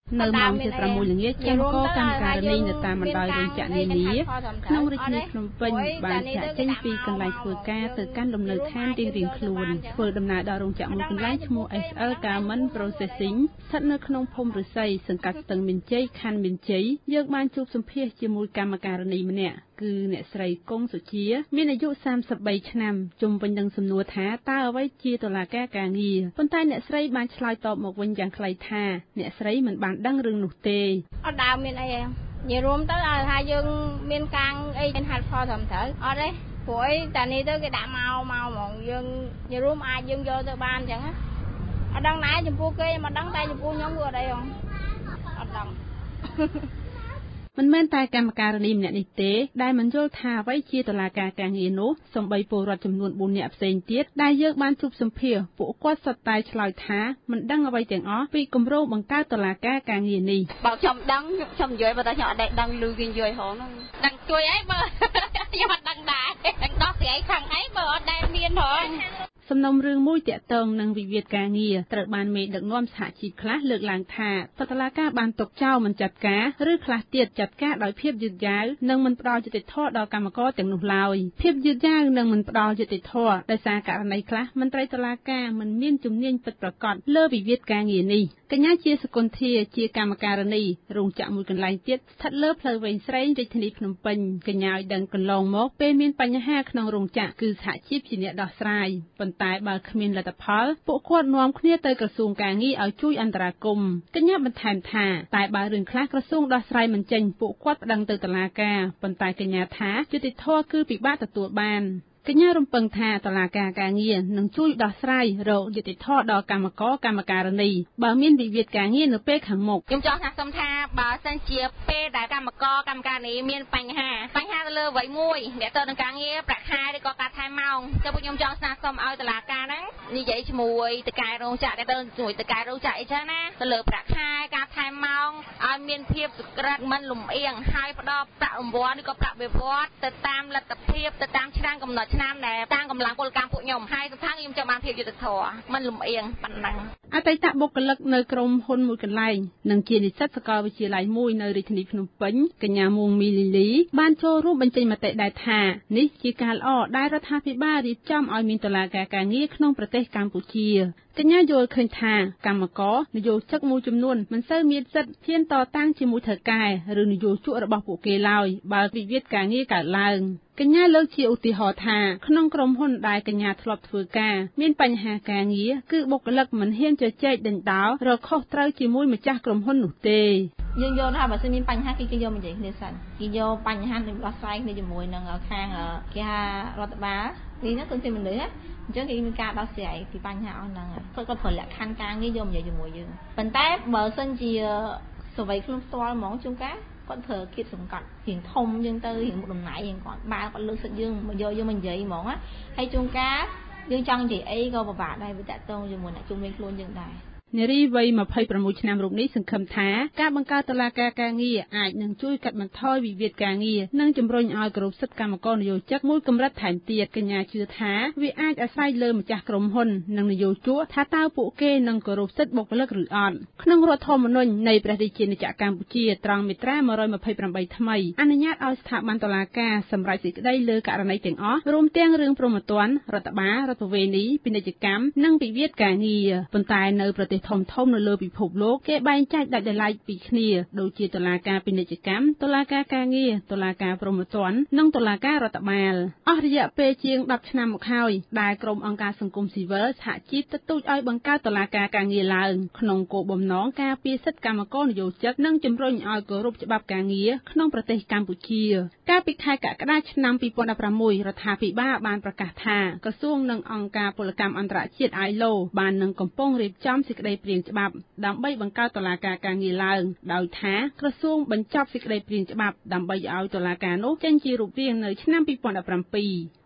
នៅម៉ោង6 ល្ងាចកម្មករកម្មការិនីនៅតាមបណ្ដោយរោងចក្រនានាក្នុងរាជធានីភ្នំពេញបានចាក់ចេញពីកន្លែងធ្វើការទៅកាន់លំនៅឋានរៀងៗខ្លួនធ្វើដំណើរដល់រោងចក្រមួយកន្លែងឈ្មោះ SL Garment Processing ស្ថិតនៅក្នុងភូមិឫស្សីសង្កាត់ស្ទឹងមានជ័យខណ្ឌមានជ័យយើងបានជួបសម្ភាសជាមួយកម្មការិនីម្នាក់គឺអ្នកស្រីគង់សុជាមានអាយុ33ឆ្នាំជុំវិញនឹងសំណួរថាតើអ្វីជាតុលាការការងារប៉ុន្តែអ្នកស្រីបានឆ្លើយតបមកវិញយ៉ាងខ្លីថាអ្នកស្រីមិនបានដឹងរឿងនោះទេអត់ដើមមានអីទេនិយាយរួមទៅឲ្យថាយើងមានការអីមានហាត់ផលត្រឹមត្រូវអត់ទេព្រោះអីតានេះទៅគេដាក់មកហ្មងយើងនិយាយរួមអាចយើងយកទៅបានអញ្ចឹងអត់ដឹងណាចំពោះគេមិនដឹងតែចំពោះខ្ញុំគឺអត់អីហងអត់ដឹងមិនមែនតែកម្មការិនីម្នាក់នេះទេដែលមិនយល់ថាអ្វីជាតុលាការការងារនោះសូម្បីពលរដ្ឋចំនួន4នាក់ផ្សេងទៀតដែលយើងបានជួបសម្ភាសពួកគាត់សុទ្ធតែឆ្លើយថាមិនដឹងអ្វីទាំងអស់ពីគម្រោងបង្កើតតុលាការការងារនេះបើខ្ញុំដឹងខ្ញុំនិយាយបើតែខ្ញុំអត់ដឹងឮគេនិយាយហងហ្នឹងដឹងជួយអីបើខ្ញុំអត់ដឹងដែរដឹងដោះស្រាយខាងអីបើអត់ដែលមានហងសំណុំរឿងមួយតាក់ទងនឹងវិវាទការងារត្រូវបានមេដឹកនាំសហជីពខ្លះលើកឡើងថាតុលាការបានទុកចោលមិនចាត់ការឬខ្លះទៀតចាត់ការដោយភាពយឺតយ៉ាវនិងមិនផ្ដល់យុត្តិធម៌ដល់កម្មករទាំងនោះឡើយភាពយឺតយ៉ាវនិងមិនផ្ដល់យុត្តិធម៌ដោយសារករណីខ្លះមន្ត្រីតុលាការមិនមានជំនាញពិតប្រាកដលើវិវាទការងារនេះកញ្ញាជាសុគន្ធាជាកម្មការិនីរោងចក្រមួយកន្លែងទៀតស្ថិតលើផ្លូវវែងស្រេងរាជធានីភ្នំពេញកញ្ញាឲ្យដឹងកន្លងមកពេលមានបញ្ហាក្នុងរោងចក្រគឺសហជីពជាអ្នកដោះស្រាយតែបើគ្មានលទ្ធផលពួកគាត់នាំគ្នាទៅក្រសួងការងារឲ្យជួយអន្តរាគមន៍កញ្ញាបន្ថែមថាតែបើរឿងខ្លះក្រសួងដោះស្រាយមិនចេញពួកគាត់ប្តឹងទៅតុលាការប៉ុន្តែកញ្ញាថាយុត្តិធម៌គឺពិបាកទទួលបានកញ្ញារំពឹងថាតុលាការការងារនឹងជួយដោះស្រាយរកយុត្តិធម៌ដល់កម្មករកម្មការិនីបើមានវិវាទការងារនៅពេលខាងមុខខ្ញុំចង់ថាសូមថាបើសិនជាពេលដែលកម្មករកម្មការិនីមានបញ្ហាទៅលើអ្វីមួយអ្នកទៅនឹងការងារប្រាក់ខែឬក៏ការថែមម៉ោងទៅពួកខ្ញុំចង់ស្នើសុំឲ្យតុលាការហ្នឹងនិយាយជាមួយតកែរោងចក្រទៅជាមួយតកែរោងចក្រអីចឹងណាទៅលើប្រាក់ខែការថែមម៉ោងឲ្យមានភាពសុក្រិតមិនលំអៀងហើយផ្ដល់ប្រាក់រង្វាន់ឬក៏ប្រាក់បៀវត្សទៅតាមលទ្ធភាពទៅតាមឆ្នាំកំណត់ឆ្នាំដែលតាមកម្លាំងពលកម្មពួកខ្ញុំហើយសំខាន់ខ្ញុំចង់បានភាពយុត្តិធម៌មិនលំអៀងប៉ុណ្ណឹងអតីតបុគ្គលិកនៅក្រុមហ៊ុនមួយកន្លែងនិងជានិស្សិតសាកលវិទ្យាល័យមួយនៅរាជធានីភ្នំពេញកញ្ញាមួងមីលីលីបានចូលរួមបញ្ចេញមតិដែរថានេះជាការល្អដែលរដ្ឋាភិបាលរៀបចំឲ្យមានតុលាការការងារក្នុងប្រទេសកម្ពុជាកញ្ញាយល់ឃើញថាកម្មករនយោជិកមួយចំនួនមិនសូវមានសិទ្ធិហ៊ានតតាំងជាមួយថៅកែឬនយោជករបស់ពួកគេឡើយបើវិវាទការងារកើតឡើងកញ្ញាលើកជាឧទាហរណ៍ថាក្នុងក្រុមហ៊ុនដែលកញ្ញាធ្លាប់ធ្វើការមានបញ្ហាការងារគឺបុគ្គលិកមិនហ៊ានជជែកដេញដោលរកខុសត្រូវជាមួយម្ចាស់ក្រុមហ៊ុននោះទេយើងយល់ថាបើសិនមានបញ្ហាគេយកមកនិយាយគ្នាសិនគេយកបញ្ហានេះដោះស្រាយគ្នាជាមួយនឹងខាងគេថារដ្ឋបាលនេះណាគឺមនុស្សណាអញ្ចឹងគេមានការដោះស្រាយពីបញ្ហាអស់ហ្នឹងគាត់ប្រើលក្ខខណ្ឌការងារយកមកនិយាយជាមួយយើងប៉ុន្តែបើសិនជាសវ័យខ្លួនផ្ទាល់ហ្មងជួនកាលគាត់ប្រើគៀបសង្កត់រៀងធំយើងទៅរៀងមុខតំណែងរៀងគាត់បើគាត់លើកសិទ្ធយើងមកយកយើងមកនិយាយហ្មងណាហើយជួនកាលយើងចង់និយាយអីក៏ពិបាកដែរវាតាក់ទងជាមួយអ្នកជុំវិញខ្លួនយើងដែរនារីវ័យ26ឆ្នាំរូបនេះសង្ឃឹមថាការបង្កើតតុលាការការងារអាចនឹងជួយកាត់បន្ថយវិវាទការងារនិងជំរុញឲ្យគោរពសិទ្ធិកម្មករនយោជិកមួយកម្រិតថែមទៀតកញ្ញាជឿថាវាអាចអាស្រ័យលើម្ចាស់ក្រុមហ៊ុននិងនយោជកថាតើពួកគេនឹងគោរពសិទ្ធិបុគ្គលិកឬអត់ក្នុងរដ្ឋធម្មនុញ្ញនៃព្រះរាជាណាចក្រកម្ពុជាត្រង់មាត្រា128ថ្មីអនុញ្ញាតឲ្យស្ថាប័នតុលាការសម្រេចសេចក្តីលើករណីទាំងអស់រួមទាំងរឿងព្រហ្មទណ្ឌរដ្ឋបាលរដ្ឋប្បវេណីពាណិជ្ជកម្មនិងវិវាទការងារប៉ុន្តែនៅប្រទេសធំនៅលើពិភពលោកគេបែងចែកដាច់ដោយឡែកពីគ្នាដូចជាតុលាការពាណិជ្ជកម្មតុលាការការងារតុលាការព្រហ្មទណ្ឌនិងតុលាការរដ្ឋបាលអស់រយៈពេលជាង10ឆ្នាំមកហើយដែលក្រុមអង្គការសង្គមស៊ីវិលសហជីពទទូចឲ្យបង្កើតតុលាការការងារឡើងក្នុងគោលបំណងការពារសិទ្ធិកម្មករនយោជិកនិងជំរុញឲ្យគោរពច្បាប់ការងារក្នុងប្រទេសកម្ពុជាកាលពីខែកក្កដាឆ្នាំ2016រដ្ឋាភិបាលបានប្រកាសថាក្រសួងនិងអង្គការពលកម្មអន្តរជាតិ ILO បាននឹងកំពុងរៀបចំសេចក្តីព្រាងច្បាប់ដើម្បីបង្កើតតុលាការការងារឡើងដោយថាក្រសួងបញ្ចប់សេចក្តីព្រាងច្បាប់ដើម្បីឲ្យតុលាការនោះចេញជារូបរាងនៅឆ្នាំ2017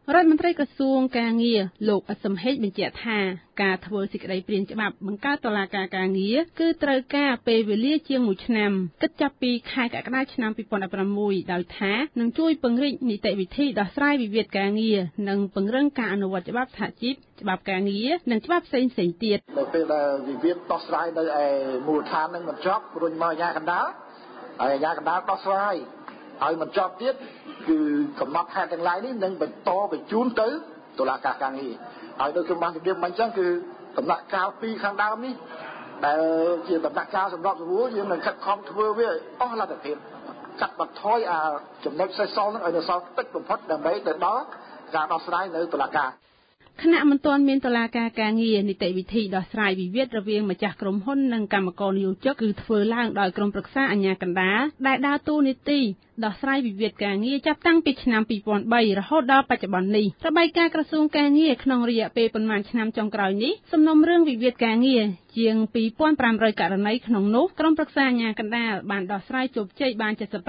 រដ្ឋមន្ត្រីក្រសួងការងារលោកអសមហេតបញ្ជាក់ថាការធ្វើសេចក្តីព្រាងច្បាប់បង្កើតតុលាការការងារគឺត្រូវការពេលវេលាជាង1ឆ្នាំគិតចាប់ពីខែកក្កដាឆ្នាំ2016ដោយថានឹងជួយពង្រីកនីតិវិធីដោះស្រាយវិវាទការងារនិងពង្រឹងការអនុវត្តច្បាប់សហជីពច្បាប់ការងារនិងច្បាប់ផ្សេងៗទៀតនៅពេលដែលវិវាទដោះស្រាយនៅឯមូលដ្ឋាននឹងមិនចប់រុញមកអាជ្ញាកណ្ដាលហើយអាជ្ញាកណ្ដាលដោះស្រាយឲ្យមិនចប់ទៀតគឺកំណត់ហេតុទាំងឡាយនេះនឹងបន្តបញ្ជូនទៅតុលាការការងារហើយដោយខ្ញុំបានជម្រាបមិនអញ្ចឹងគឺដំណាក់កាល2ខាងដើមនេះដែលជាដំណាក់កាលសម្រាប់ស្រួលយើងនឹងខិតខំធ្វើវាអស់លទ្ធភាពកាត់បន្ថយចំណុចសេសសល់នឹងឲ្យនៅសល់តិចបំផុតដើម្បីទៅដល់ការដោះស្រាយនៅតុលាការគណៈមិនទាន់មានតុលាការការងារនីតិវិធីដោះស្រាយវិវាទរវាងម្ចាស់ក្រុមហ៊ុននិងកម្មករនិយោជកគឺធ្វើឡើងដោយក្រុមប្រឹក្សាអាជ្ញាកណ្ដាលដែលដើរតួនាទីដោះស្រាយវិវាទការងារចាប់តាំងពីឆ្នាំ2003រហូតដល់បច្ចុប្បន្ននេះរបាយការណ៍ក្រសួងការងារក្នុងរយៈពេលប៉ុន្មានឆ្នាំចុងក្រោយនេះសំណុំរឿងវិវាទការងារជាង 2,500 ករណីក្នុងនោះក្រុមប្រឹក្សាអាជ្ញាកណ្ដាលបានដោះស្រាយជោគជ័យបាន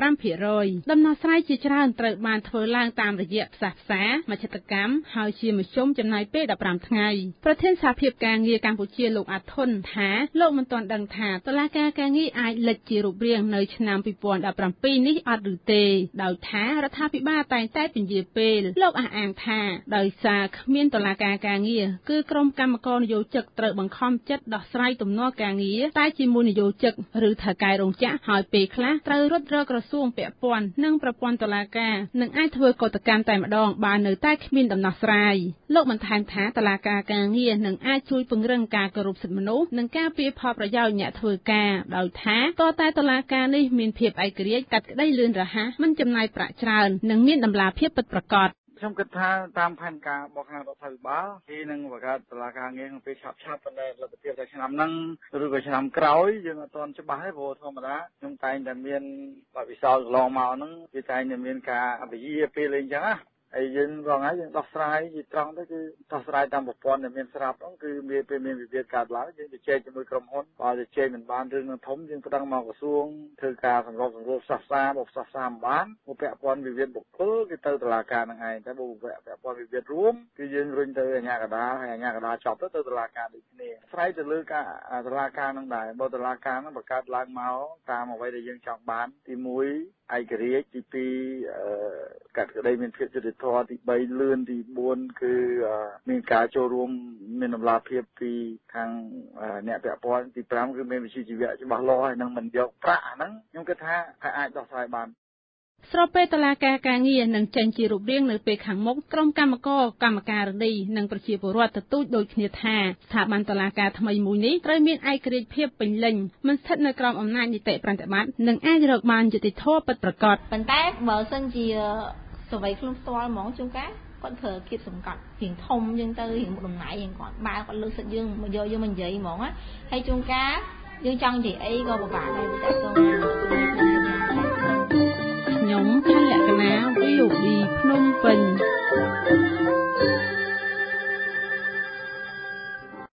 75% ដំណោះស្រាយជាច្រើនត្រូវបានធ្វើឡើងតាមរយៈផ្សះផ្សាមជ្ឈត្តកម្មហើយជាមធ្យមចំណាយពេល15ថ្ងៃប្រធានសហភាពការងារកម្ពុជាលោកអាធុនថាលោកមិនទាន់ដឹងថាតុលាការការងារអាចលេចជារូបរាងនៅឆ្នាំ2017នេះអត់ឬទេដោយថារដ្ឋាភិបាលតែងតែពន្យាពេលលោកអះអាងថាដោយសារគ្មានតុលាការការងារគឺក្រុមកម្មករនិយោជកត្រូវបង្ខំចិត្តដោះស្រាយទំនាស់ការងារតែជាមួយនិយោជកឬថៅកែរោងចក្រហើយពេលខ្លះត្រូវរត់រកក្រសួងពាក់ព័ន្ធនិងប្រព័ន្ធតុលាការនឹងអាចធ្វើកតកម្មតែម្ដងបើនៅតែគ្មានដំណោះស្រាយលោកបន្ថែមថាតុលាការការងារនឹងអាចជួយពង្រឹងការគោរពសិទ្ធិមនុស្សនិងការពារផលប្រយោជន៍អ្នកធ្វើការដោយថាតើតែតុលាការនេះមានភាពឯករាជ្យកាត់ក្តីលឿនរហ័សមិនចំណាយប្រាក់ច្រើននិងមានតម្លាភាពពិតប្រាកដខ្ញុំគិតថាតាមផែនការរបស់ខាងរដ្ឋាភិបាលគេនឹងបង្កើតតុលាការងារក្នុងពេលឆាប់ប៉ុន្តែលទ្ធភាពតែឆ្នាំហ្នឹងឬក៏ឆ្នាំក្រោយយើងអត់ទាន់ច្បាស់ទេព្រោះធម្មតាខ្ញុំតែងតែមានបទពិសោធន៍កន្លងមកហ្នឹងវាតែងតែមានការពជាពេលអីចឹងណាហើយយើងរងហើយយើងដោះស្រាយជាត្រង់ទៅគឺដោះស្រាយតាមប្រព័ន្ធដែលមានស្រាប់ហ្នឹងគឺពេលមានវិវាទកើតឡើងយើងទៅជែកជាមួយក្រុមហ៊ុនបើទៅជែកមិនបានរឿងនឹងធំយើងប្តឹងមកក្រសួងធ្វើការសម្របសម្រួលផ្សះផ្សាមកផ្សះផ្សាមិនបានមកពាក់ព័ន្ធវិវាទបុគ្គលគឺទៅតុលាការនឹងឯងតែបើពាក់ព័ន្ធវិវាទរួមគឺយើងរុញទៅអាជ្ញាកណ្ដាលហើយអាជ្ញាកណ្ដាលចប់ទៅតុលាការដូចគ្នាស្រ័យទៅលើការតុលាការនឹងដែរបើតុលាការនឹងបង្កើតឡើងមកតាមអ្វីដែលយើងចង់បានទី1ឯករាជ្យទី2កាត់ក្តីមានភាពយុត្តិធម៌ទី3លឿនទី4គឺមានការចូលរួមមានតម្លាភាពពីខាងអ្នកពាក់ព័ន្ធទី5គឺមានវិជ្ជាជីវៈច្បាស់លាស់ហើយនឹងមិនយកប្រាក់អាហ្នឹងខ្ញុំគិតថាអាចដោះស្រាយបានស្របពេលតុលាការការងារនឹងចេញជារូបរាងនៅពេលខាងមុខក្រុមកម្មករកម្មការិនីនិងប្រជាពលរដ្ឋទទូចដូចគ្នាថាស្ថាប័នតុលាការថ្មីមួយនេះត្រូវមានឯករាជ្យភាពពេញលេញមិនស្ថិតនៅក្រោមអំណាចនីតិប្រតិបត្តិនិងអាចរកបានយុត្តិធម៌ពិតប្រាកដប៉ុន្តែបើសិនជាសវ័យខ្លួនផ្ទាល់ហ្មងជួនកាលគាត់ធ្វើគៀបសង្កត់រៀងធំយើងទៅរៀងមុខដំណៃរៀងគាត់បើគាត់លើកសិទ្ធយើងមកយកយើងមកនិយាយហ្មងហើយជួនកាលយើងចង់និយាយអីក៏ពិបាកដែរតែទៅខ្ញុំខលក្ខណា VOD ភ្នំពេញ